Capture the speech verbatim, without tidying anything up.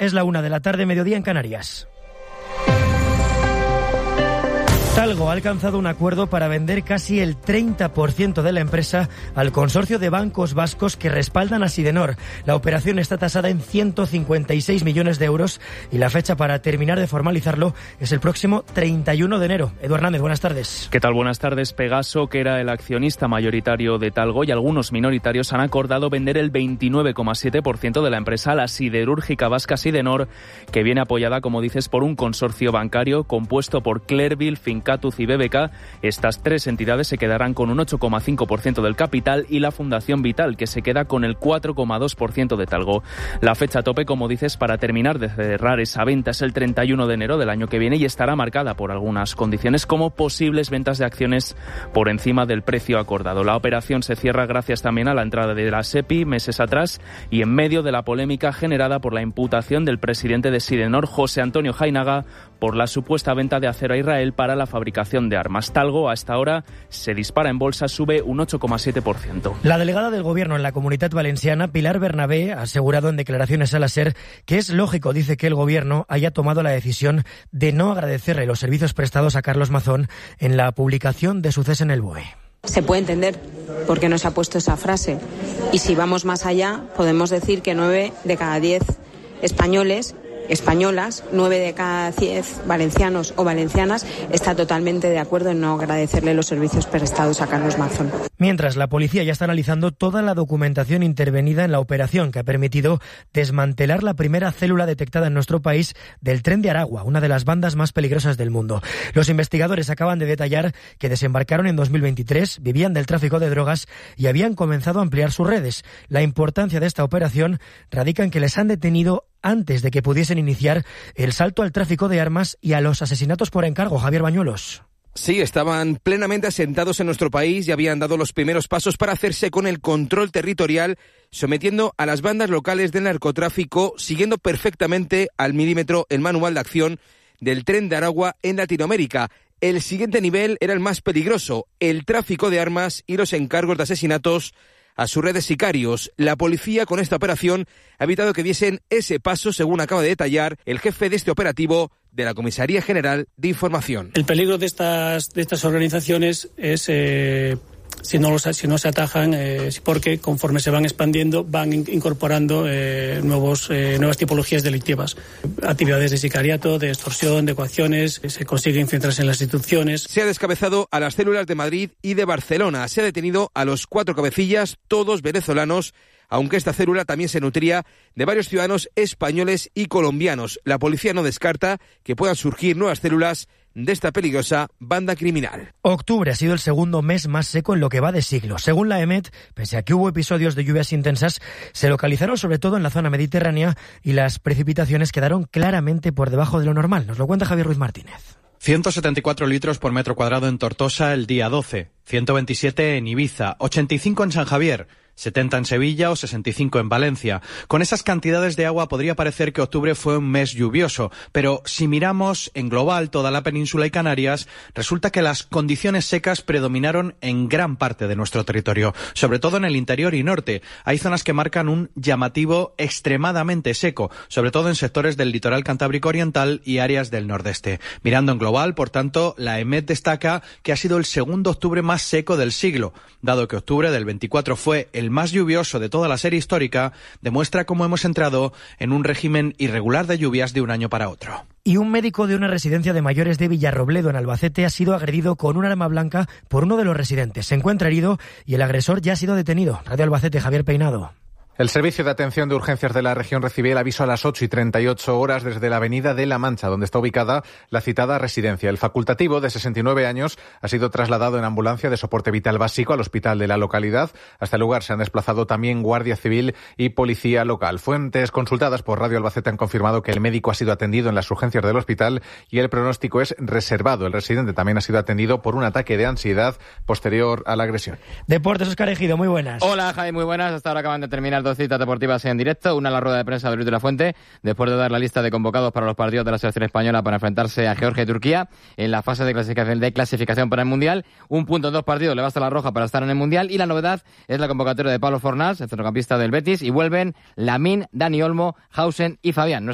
Es la una de la tarde, mediodía en Canarias. Talgo ha alcanzado un acuerdo para vender casi el treinta por ciento de la empresa al consorcio de bancos vascos que respaldan a Sidenor. La operación está tasada en ciento cincuenta y seis millones de euros y la fecha para terminar de formalizarlo es el próximo treinta y uno de enero. Edu Hernández, buenas tardes. ¿Qué tal? Buenas tardes. Pegaso, que era el accionista mayoritario de Talgo, y algunos minoritarios han acordado vender el veintinueve coma siete por ciento de la empresa a la siderúrgica vasca Sidenor, que viene apoyada, como dices, por un consorcio bancario compuesto por Clearville, Fincatuz y B B K. Estas tres entidades se quedarán con un ocho coma cinco por ciento del capital y la Fundación Vital, que se queda con el cuatro coma dos por ciento de Talgo. La fecha tope, como dices, para terminar de cerrar esa venta es el treinta y uno de enero del año que viene y estará marcada por algunas condiciones, como posibles ventas de acciones por encima del precio acordado. La operación se cierra gracias también a la entrada de la SEPI meses atrás y en medio de la polémica generada por la imputación del presidente de Sidenor, José Antonio Jainaga, por la supuesta venta de acero a Israel para la fabricación de armas. Talgo, a esta hora, se dispara en bolsa, sube un ocho coma siete por ciento. La delegada del Gobierno en la Comunitat Valenciana, Pilar Bernabé, ha asegurado en declaraciones a la SER que es lógico, dice, que el Gobierno haya tomado la decisión de no agradecerle los servicios prestados a Carlos Mazón en la publicación de su cese en el B O E. Se puede entender por qué no se ha puesto esa frase. Y si vamos más allá, podemos decir que nueve de cada diez españoles españolas, nueve de cada diez valencianos o valencianas está totalmente de acuerdo en no agradecerle los servicios prestados a Carlos Mazón. Mientras, la policía ya está analizando toda la documentación intervenida en la operación que ha permitido desmantelar la primera célula detectada en nuestro país del Tren de Aragua, una de las bandas más peligrosas del mundo. Los investigadores acaban de detallar que desembarcaron en dos mil veintitrés, vivían del tráfico de drogas y habían comenzado a ampliar sus redes. La importancia de esta operación radica en que les han detenido antes de que pudiesen iniciar el salto al tráfico de armas y a los asesinatos por encargo. Javier Bañuelos. Sí, estaban plenamente asentados en nuestro país y habían dado los primeros pasos para hacerse con el control territorial, sometiendo a las bandas locales del narcotráfico, siguiendo perfectamente al milímetro el manual de acción del Tren de Aragua en Latinoamérica. El siguiente nivel era el más peligroso, el tráfico de armas y los encargos de asesinatos a sus redes sicarios. La policía, con esta operación, ha evitado que diesen ese paso, según acaba de detallar el jefe de este operativo de la Comisaría General de Información. El peligro de estas, de estas organizaciones es, eh, si, no los, si no se atajan, eh, porque conforme se van expandiendo, van incorporando eh, nuevos, eh, nuevas tipologías delictivas. Actividades de sicariato, de extorsión, de coacciones, se consigue infiltrarse en las instituciones. Se ha descabezado a las células de Madrid y de Barcelona. Se ha detenido a los cuatro cabecillas, todos venezolanos, aunque esta célula también se nutría de varios ciudadanos españoles y colombianos. La policía no descarta que puedan surgir nuevas células de esta peligrosa banda criminal. Octubre ha sido el segundo mes más seco en lo que va de siglo. Según la EMET, pese a que hubo episodios de lluvias intensas, se localizaron sobre todo en la zona mediterránea y las precipitaciones quedaron claramente por debajo de lo normal. Nos lo cuenta Javier Ruiz Martínez. ciento setenta y cuatro litros por metro cuadrado en Tortosa el día doce, ciento veintisiete en Ibiza, ochenta y cinco en San Javier, setenta en Sevilla o sesenta y cinco en Valencia. Con esas cantidades de agua podría parecer que octubre fue un mes lluvioso, pero si miramos en global toda la península y Canarias, resulta que las condiciones secas predominaron en gran parte de nuestro territorio, sobre todo en el interior y norte. Hay zonas que marcan un llamativo extremadamente seco, sobre todo en sectores del litoral cantábrico oriental y áreas del nordeste. Mirando en global, por tanto, la EMET destaca que ha sido el segundo octubre más seco del siglo. Dado que octubre del veinticuatro fue el más lluvioso de toda la serie histórica, demuestra cómo hemos entrado en un régimen irregular de lluvias de un año para otro. Y un médico de una residencia de mayores de Villarrobledo, en Albacete, ha sido agredido con un arma blanca por uno de los residentes. Se encuentra herido y el agresor ya ha sido detenido. Radio Albacete, Javier Peinado. El Servicio de Atención de Urgencias de la región recibió el aviso a las ocho y treinta y ocho horas desde la avenida de La Mancha, donde está ubicada la citada residencia. El facultativo, de sesenta y nueve años, ha sido trasladado en ambulancia de soporte vital básico al hospital de la localidad. Hasta el lugar se han desplazado también Guardia Civil y Policía Local. Fuentes consultadas por Radio Albacete han confirmado que el médico ha sido atendido en las urgencias del hospital y el pronóstico es reservado. El residente también ha sido atendido por un ataque de ansiedad posterior a la agresión. Deportes, Óscar Ejido, muy buenas. Hola, Jaime, muy buenas. Hasta ahora acaban de terminar dos citas deportivas en directo. Una, la rueda de prensa de Luis de la Fuente, después de dar la lista de convocados para los partidos de la selección española para enfrentarse a Georgia y Turquía en la fase de clasificación, de clasificación para el Mundial. Un punto en dos partidos le basta a la roja para estar en el Mundial. Y la novedad es la convocatoria de Pablo Fornals, el centrocampista del Betis, y vuelven Lamine, Dani Olmo, Hausen y Fabián.